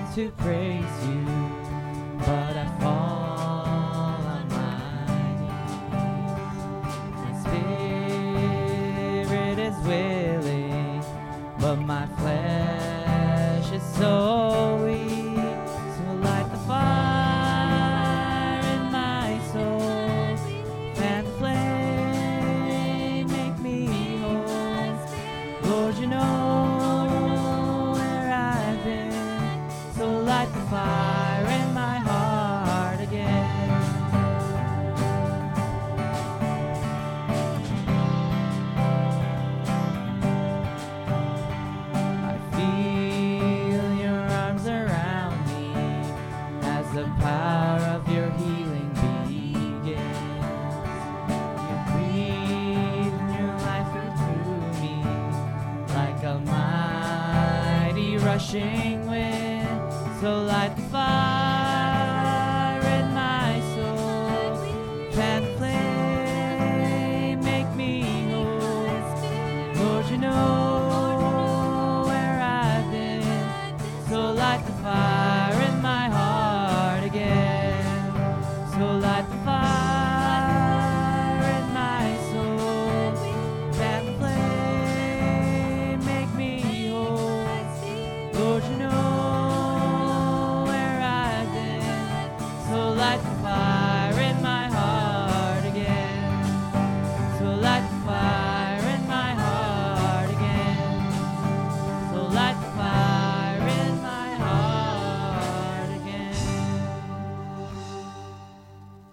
to praise you, but I fall on my knees. My spirit is willing, but my flesh is so weak. So light the fire in my soul, fan the flame, make me whole. Lord, you know where I've been, so light the fire in my heart again. I feel your arms around me as the power of your healing begins. You breathe your life through me like a mighty rushing wind. So light the fire in my soul, fan the flame, make me whole. Lord, you know where I've been, so light the fire